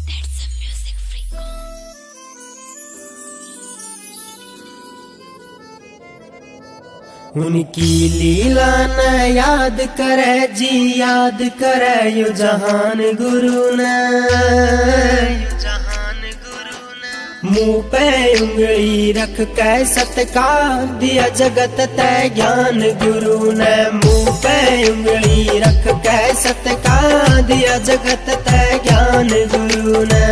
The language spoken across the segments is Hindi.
उनकी लीला न याद करे जी, याद करे यो जहान गुरु ने। मुँह पे उंगली रख के सत्कार दिया जगत तै ज्ञान गुरु ने। मुँह पे उंगली रख के सत्कार दिया जगत तै ज्ञान गुरु ने।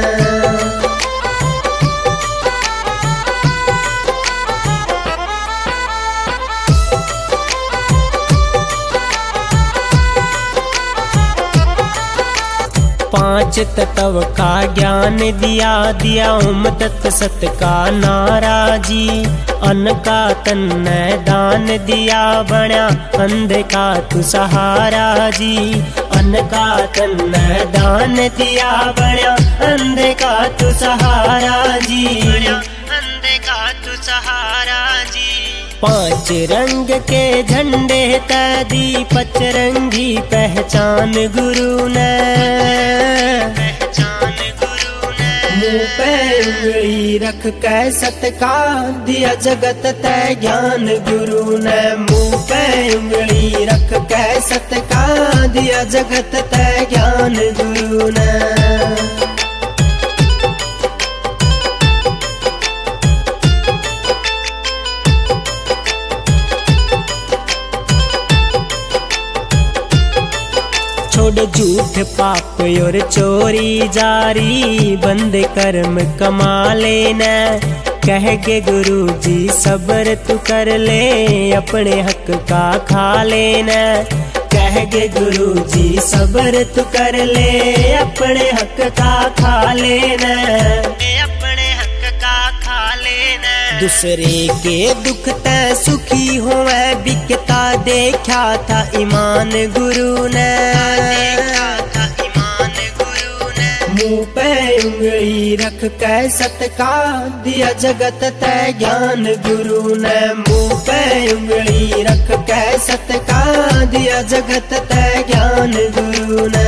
5 तत्व का ज्ञान दिया, दिया ओम तत् सत का नारा जी। अन्न का तन दान दिया, बना अंधे का तू सहारा जी। अन्न का तन दान दिया, बना अंधे का तू सहारा जी। अंधे का तू सहारा जी। 5 रंग के झंडे तैदी, 5 रंगी पहचान गुरु ने। मुँह पे उंगली रख के सत्कार दिया जगत तै ज्ञान गुरु ने। मुँह पे उंगली रख के सत्कार दिया जगत तै ज्ञान गुरु ने। छोड़ झूठ पाप और चोरी जारी, बंद कर्म कमा लेना। कह के गुरु जी सब्र तू कर ले, अपने हक का खा लेना। कह के गुरु जी सब्र तू कर ले, अपने हक का खा लेना। अपने हक का खा लेना। दूसरे के दुख ते सुखी होवे, बिकता देखा था ईमान गुरु ने। मुँह पे उंगली रख के सत्कार दिया जगत तै ज्ञान गुरु ने। मुँह पे उंगली रख के सत्कार दिया जगत तै ज्ञान गुरु ने।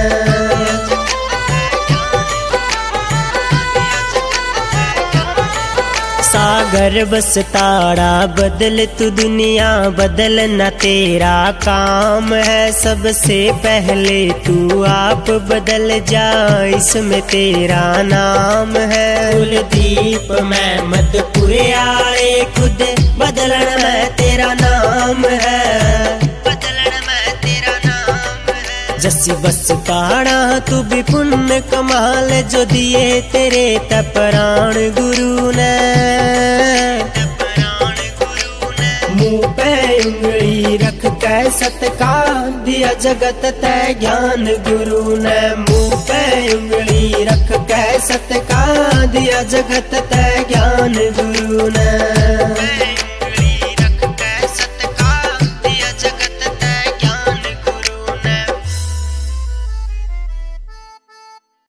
सागर बस ताड़ा बदल तू दुनिया, बदलना तेरा काम है। सबसे पहले तू आप बदल जा, इसमें तेरा नाम है। कुलदीप मैं मधुपुरे आए, खुद बदलना में तेरा नाम है। जसी बस ताड़ा तू भी पुण्य कमाल, जो दिए तेरे तपराण गुरु ने। मुँह पे उंगली रख के सत्कार दिया जगत तै ज्ञान गुरु ने। मुँह पे उंगली रख के सत्कार दिया जगत तै